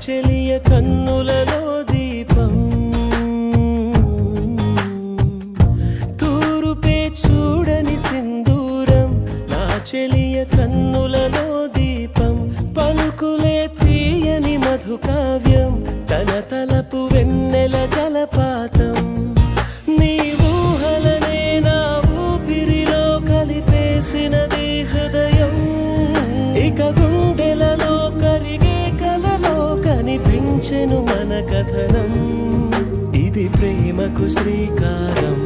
చెలియ కన్నులలో దీపం తూరుపే చూడని సింధూరం నా చెలియ కన్నులలో దీపం పలుకులే తీయని మధుకావ్యం తన తలపు వెన్నెల జలపాతం నీ ఊహలనే నా ఊపిరిలో కలిపేసినది హృదయం ఇక గుండెలలో కరిగే కలలో కనిపించెను మన కథనం ఇది ప్రేమకు శ్రీకారం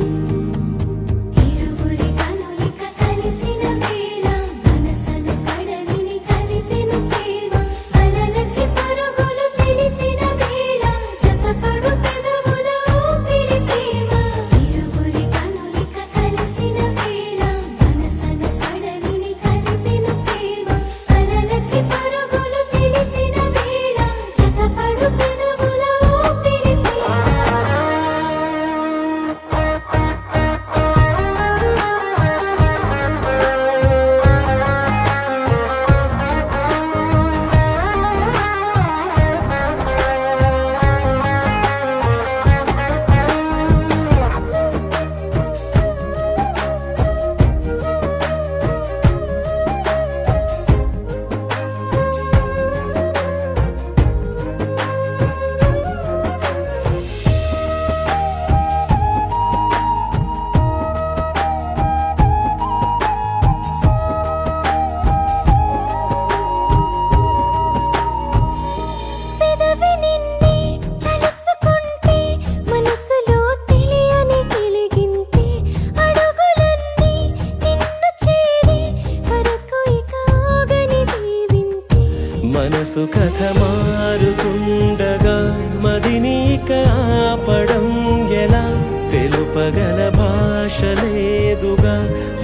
మనసు కథ మారుతుండగా మదినీక ఆపడం ఎలా తెలుపగల భాష లేదుగా